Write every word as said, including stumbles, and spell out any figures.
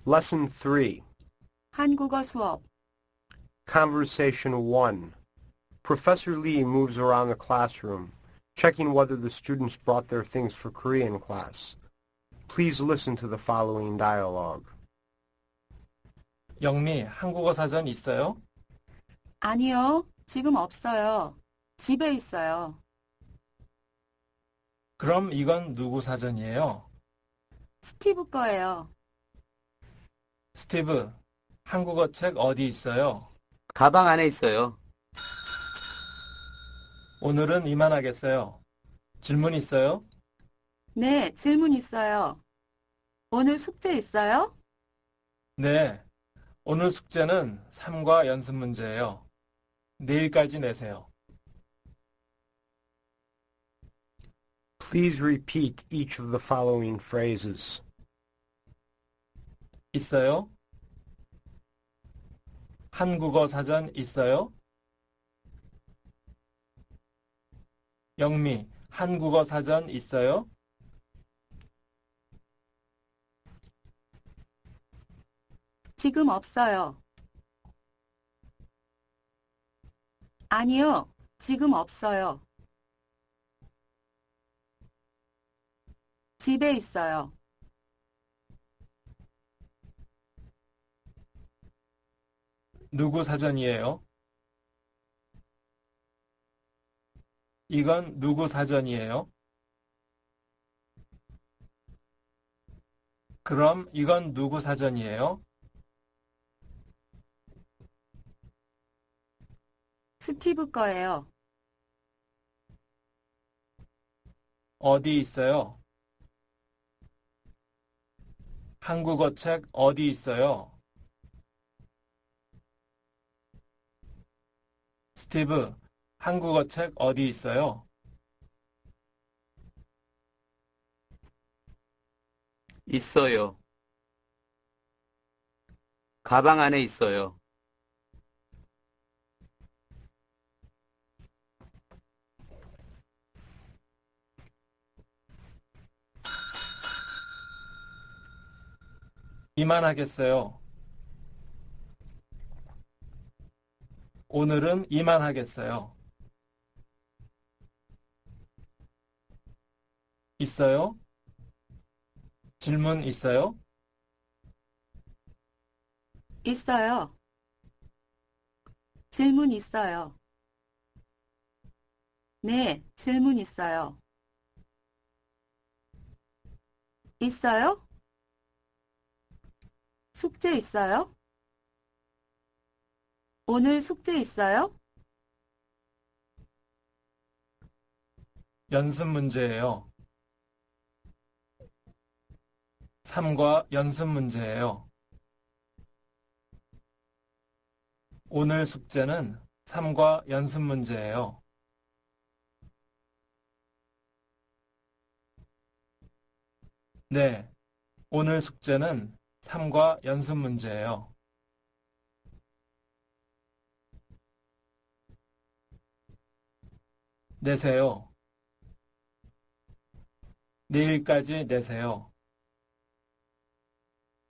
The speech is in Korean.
Lesson three. 한국어 수업. Conversation one. Professor Lee moves around the classroom, checking whether the students brought their things for Korean class. Please listen to the following dialogue. 영미, 한국어 사전 있어요? 아니요, 지금 없어요. 집에 있어요. 그럼 이건 누구 사전이에요? 스티브 거예요. 스티브, 한국어 책 어디 있어요? 가방 안에 있어요. 오늘은 이만하겠어요. 질문 있어요? 네, 질문 있어요. 오늘 숙제 있어요? 네. 오늘 숙제는 삼과 연습 문제예요. 내일까지 내세요. Please repeat each of the following phrases. 있어요? 한국어 사전 있어요? 영미, 한국어 사전 있어요? 지금 없어요. 아니요, 지금 없어요. 집에 있어요. 누구 사전이에요? 이건 누구 사전이에요? 그럼 이건 누구 사전이에요? 스티브 거예요. 어디 있어요? 한국어 책 어디 있어요? 스티브, 한국어 책 어디 있어요? 있어요. 가방 안에 있어요. 이만하겠어요. 오늘은 이만하겠어요. 있어요? 질문 있어요? 있어요. 질문 있어요. 네, 질문 있어요. 있어요? 숙제 있어요? 오늘 숙제 있어요? 연습 문제예요. 삼과 연습 문제예요. 오늘 숙제는 삼과 연습 문제예요. 네, 오늘 숙제는 삼과 연습 문제예요. 내세요. 내일까지 내세요.